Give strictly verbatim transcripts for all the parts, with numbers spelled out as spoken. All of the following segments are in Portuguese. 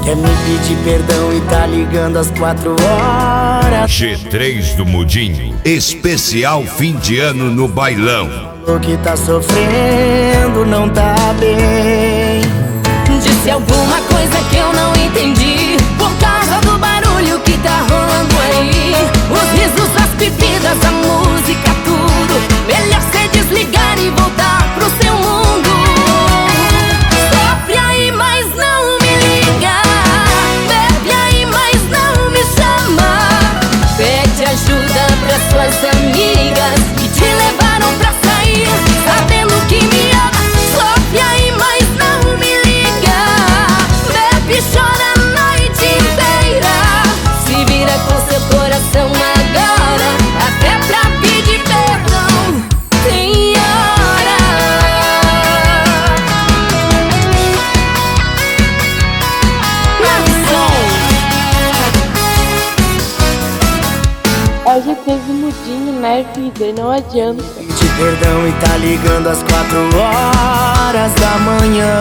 Quer me pedir perdão e tá ligando às quatro horas. G três do Mudim, especial fim de ano no bailão. O que tá sofrendo não tá bem. Disse alguma coisa que eu não entendi, por causa do barulho que tá rolando aí. Os risos, as bebidas, a música, tudo. Melhor cê desligar e voltar pro seu mundo. Sofre aí, mas não me liga. Bebe aí, mas não me chama. Pede ajuda pras suas amigas que te levaram pra sair, sabendo que me ama. Sofre aí, mas não me liga. Bebe e chora a noite inteira. Se vira com seu coração agora, até pra pedir perdão tem hora. É G três do Mudim, né, vida? Não adianta. Pedir perdão e tá ligando às quatro horas da manhã.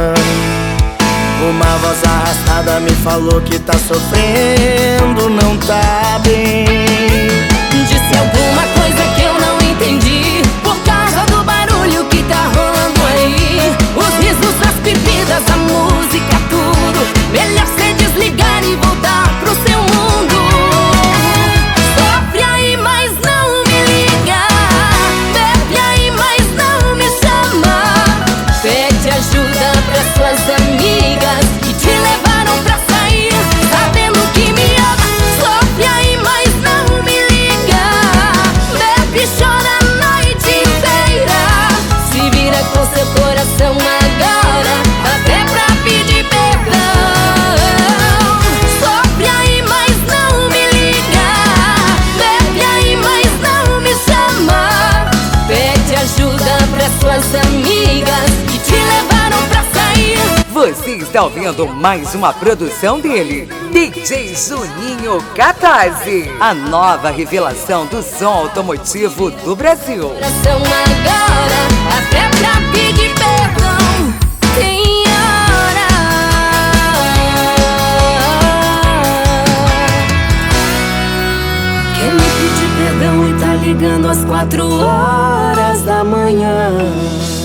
Uma voz arrastada me falou que tá sofrendo, não tá bem. Disse alguma coisa que eu não entendi, por causa do barulho que tá rolando aí. Os risos, as bebidas, a música, tudo. Melhor cê desligar e voltar pro seu mundo. Sofre aí, mas não me liga. Bebe aí, mas não me chama. Pede ajuda pras suas amigas que te levaram pra sair, sabendo que me ama. Sofre aí, mas não me liga. Bebe e chora a noite inteira. Se vira com seu coração agora, até pra pedir perdão. Sofre aí, mas não me liga. Bebe aí, mas não me chama. Pede ajuda pras suas amigas que te levaram pra sair. Você está ouvindo mais uma produção dele, D J Juninho Catarse, a nova revelação do som automotivo do Brasil. Coração agora, até pra pedir perdão tem hora. Quer me pedir perdão e tá ligando às quatro horas da manhã.